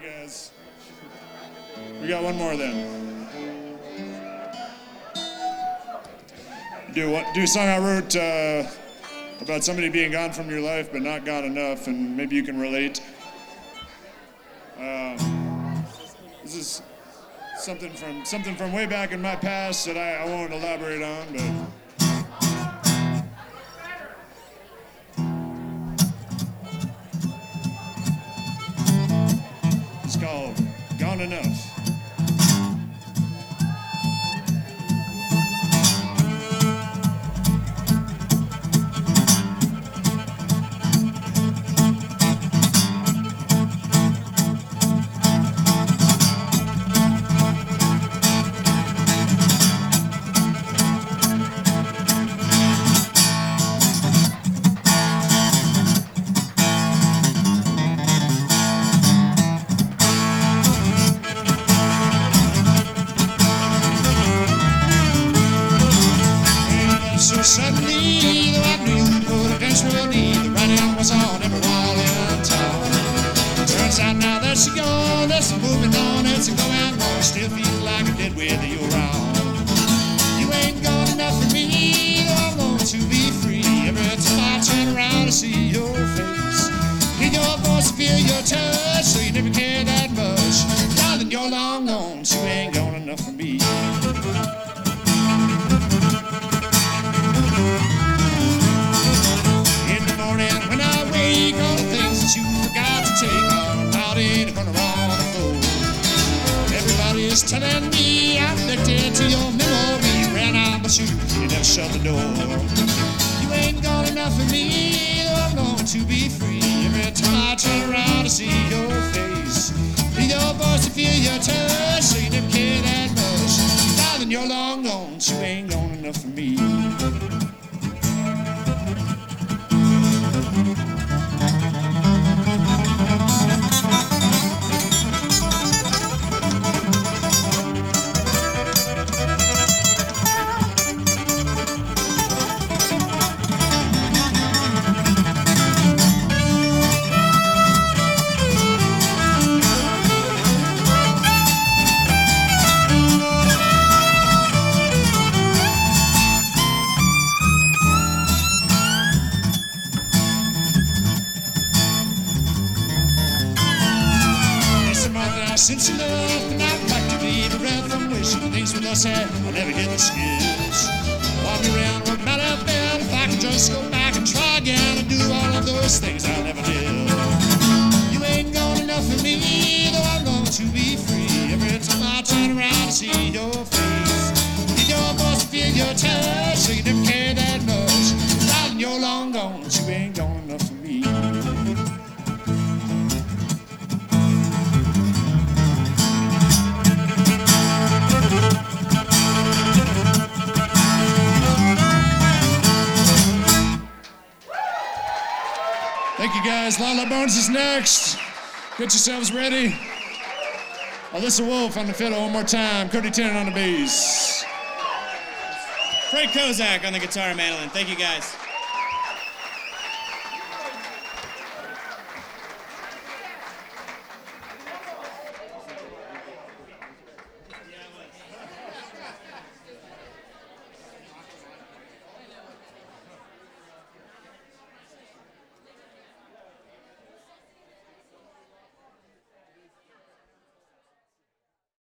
guys. We got one more then. Do a song I wrote about somebody being gone from your life, but not gone enough, and maybe you can relate. This is something from way back in my past that I won't elaborate on, but. It's called Gone Enough. So suddenly, though I knew what a dance would need, the writing was on every wall in town. Turns out now that she's gone, that's moving on, it's a going on. Still feel like I did with you around. You ain't gone enough for me, though I want to be free. Every time I turn around to see your face, hear your voice, feel your touch, so you never care that much. Darling, you're long gone, so you ain't gone enough for me. When I wake, all the things that you forgot to take are out in front of all the floor. Everybody's telling me I'm addicted to your memory. Ran out but you never shut the door. You ain't gone enough for me, though I'm going to be free. Every time I turn around to see your face, hear your voice and feel your touch, so you never care that much. Darling, you're long gone, so you ain't gone enough for me. Since you left, and I'd like to be the breath from wishing things with us had I never hit the skids. Walking around what might have been if I could just go back and try again and do all of those things I never did. You ain't gone enough for me, though I'm going to be free. Every time I turn around to see your face, hear your voice, feel your touch, so you never care that much. Darling, you're long gone, but you ain't gone enough for me. Thank you guys. Lala Bones is next. Get yourselves ready. Alyssa Wolf on the fiddle one more time. Cody Tennant on the bass. Fred Kozak on the guitar and mandolin. Thank you guys.